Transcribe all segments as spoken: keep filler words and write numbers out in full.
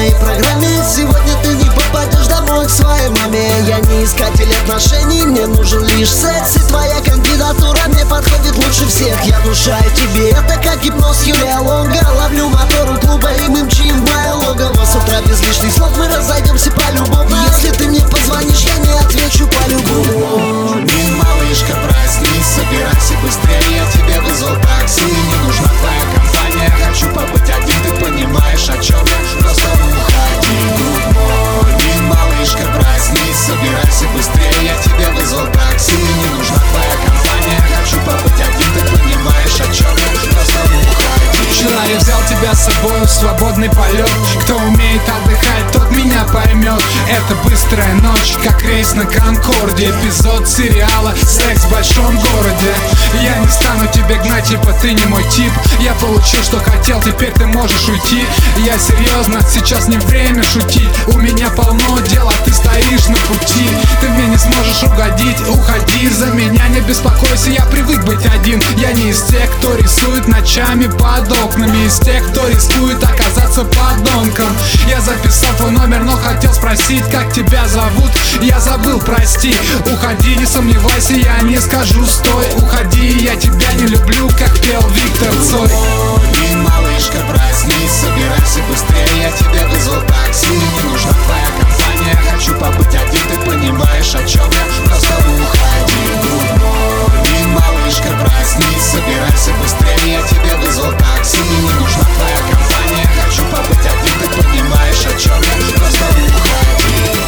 моей программе. Сегодня ты не попадешь домой к своей маме. Я не искатель отношений, мне нужен лишь секс. И твоя кандидатура мне подходит лучше всех. Я внушаю тебе, это как гипноз Юлия Лонга. Ловлю мотор у клуба и мы мчим в мое логово. С утра без лишних слов мы разойдемся полюбовно. Если ты мне позвонишь, я не отвечу по-любому. Не, малышка, проснись, собирайся быстрее. Я тебе вызвал такси, не нужна твоя компания. Хочу побыть один, ты понимаешь, о чем я? Просто уходи. Good morning, малышка, проснись, собирайся быстрее. Я тебе вызвал такси, не нужна твоя компания. Хочу побыть один, ты понимаешь, о чем я? Просто уходи. Вчера я взял тебя с собой в свободный полет. Кто умеет отдыхать, тот меня поймет. Это быстрая ночь, как рейс на Конкорде. Эпизод сериала «Секс в большом городе». Я не стану тебе гнать, типа ты не мой тип. Я получил, что хотел, теперь ты можешь уйти. Я серьезно, сейчас не время шутить. У меня полно дел, а ты стоишь на пути. Ты мне не сможешь угодить, уходи. За меня не беспокойся, я привык быть один. Я не из тех, кто рисует ночами под окнами. Из тех, кто рискует оказаться подонком. Я записал твой номер, но хотел спросить, как тебя зовут. Я забыл, прости. Уходи, не сомневайся, я не скажу стой. Уходи, я тебя не люблю, как пел Виктор Цой. Не, малышка, проснись, собирайся быстрее. Я тебе вызвал такси, не нужна твоя компания. Хочу побыть один, ты понимаешь, о чем я? Просто уходи. Good morning, малышка, проснись, собирайся быстрее. Я тебе вызвал такси, не нужна твоя компания. Хочу побыть один, ты понимаешь, о чем я? Просто уходи.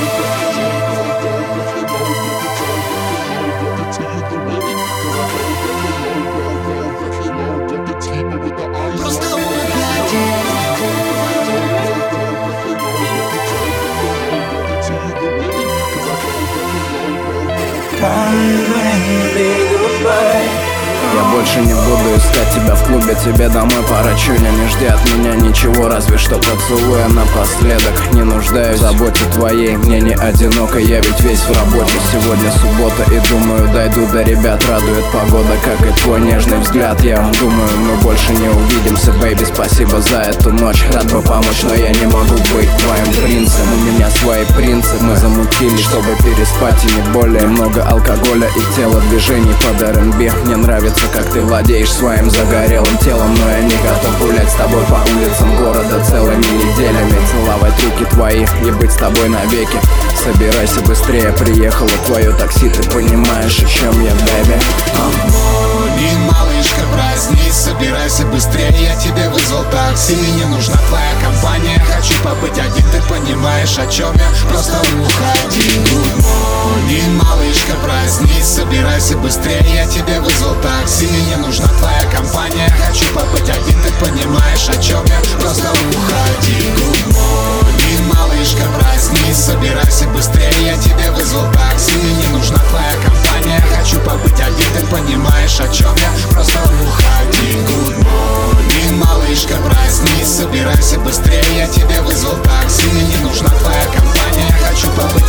Просто уходи. Я больше не буду искать тебя в клубе, тебе домой пора, чуня. Не жди от меня ничего, разве что поцелуя напоследок. Не нуждаюсь в заботе твоей, мне не одиноко, я ведь весь в работе. Сегодня суббота и думаю, дойду до ребят. Радует погода, как и твой нежный взгляд. Я думаю, мы больше не увидимся, бэйби, спасибо за эту ночь. Рад бы помочь, но я не могу быть твоим принцем. У меня свои принципы, мы замутили, чтобы переспать и не более. Немного алкоголя и тело движений под эр энд би. Мне нравится, как ты владеешь своим загорелым телом, но я не готов гулять с тобой по улицам города целыми неделями. Целовать руки твои и быть с тобой навеки. Собирайся быстрее, приехало твое такси, ты понимаешь, о чем я, бэби. Не, малышка, проснись, собирайся быстрее. Я тебе вызвал такси, не нужна твоя компания. Хочу побыть один, ты понимаешь, о чем я? Просто уходи. Good morning, малышка, проснись, собирайся быстрее. Я тебе вызвал такси, не нужна твоя компания. Хочу побыть один, ты понимаешь, о чем я? Просто уходи. Good morning, малышка, проснись, собирайся быстрее. Я тебе вызвал такси, не нужна твоя компания. Хочу побыть один, ты понимаешь, о чем я? Просто уходи. Good morning, малышка, проснись, собирайся быстрее. Я тебе вызвал такси, не нужна твоя компания. Хочу побыть